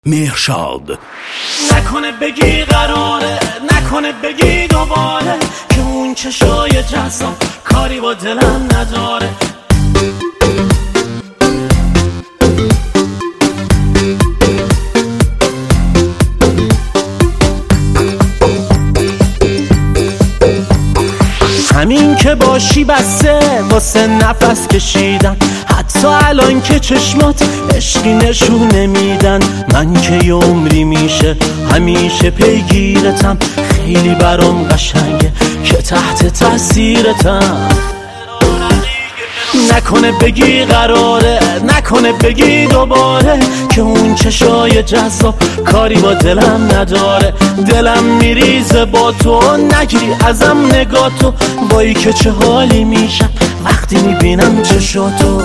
مهرشاد. نکنه بگی قراره، نکنه بگی دوباره که اون چشای جذاب کاری با دلم نداره. همین که باشی بسه واسه نفس کشیدن، حتی الان که چشمات عشقی نشون نمیدن. من که یه عمری میشه همیشه پیگیرتم، خیلی برام قشنگه که تحت تاثیرتم. نکنه بگی قراره، نکنه بگی دوباره که اون چشای جذاب کاری با دلم نداره. دلم میریزه با تو، نگیری ازم نگاتو، وای که چه حالی میشم وقتی میبینم چشاتو.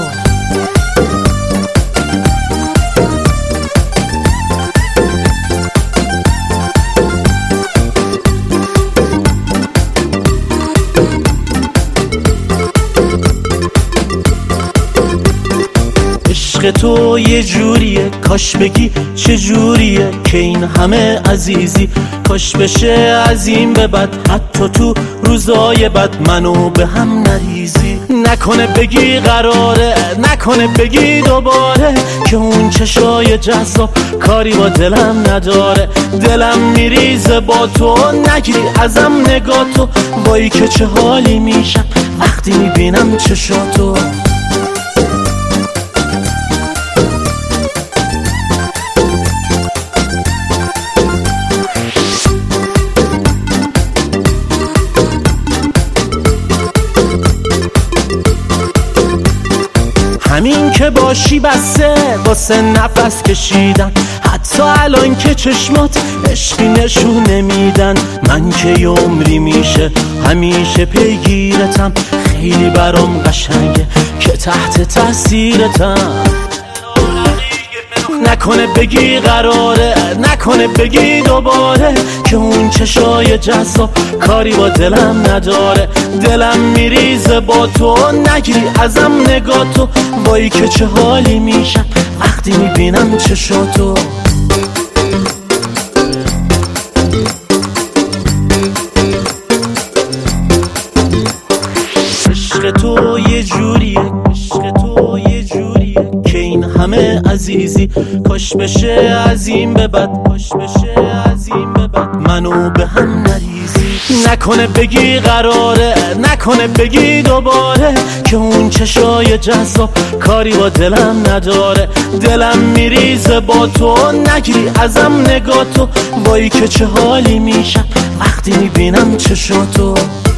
عشق تو یه جوریه، کاش بگی چه جوریه که این همه عزیزی کاش بشه از این به بعد، حتی تو روزای بد منو به هم نریزی. نکنه بگی قراره، نکنه بگی دوباره که اون چشای جذاب کاری با دلم نداره. دلم میریزه با تو، نگیری ازم نگاتو، وای که چه حالی میشم وقتی میبینم چشاتو. همین که باشی بسه واسه نفس کشیدن، حتی الان که چشمات عشقی نشون نمیدن. من که یه عمری میشه همیشه پیگیرتم، خیلی برام قشنگه که تحت تاثیرتم. نکنه بگی قراره، نکنه بگی دوباره که اون چشای جذاب کاری با دلم نداره. دلم میریزه با تو، نگیری ازم نگاتو، وای که چه حالی میشم وقتی میبینم چشاتو. عشق تو یه جوریه، عشق تو یه جوریه که این همه عزیزی کاش بشه از این به بعد، کاش بشه از این به بعد منو به هم نریزی. نکنه بگی قراره، نکنه بگی دوباره که اون چشای جذاب کاری با دلم نداره. دلم میریزه با تو، نگیری ازم نگاتو، وای که چه حالی میشم وقتی میبینم چشاتو.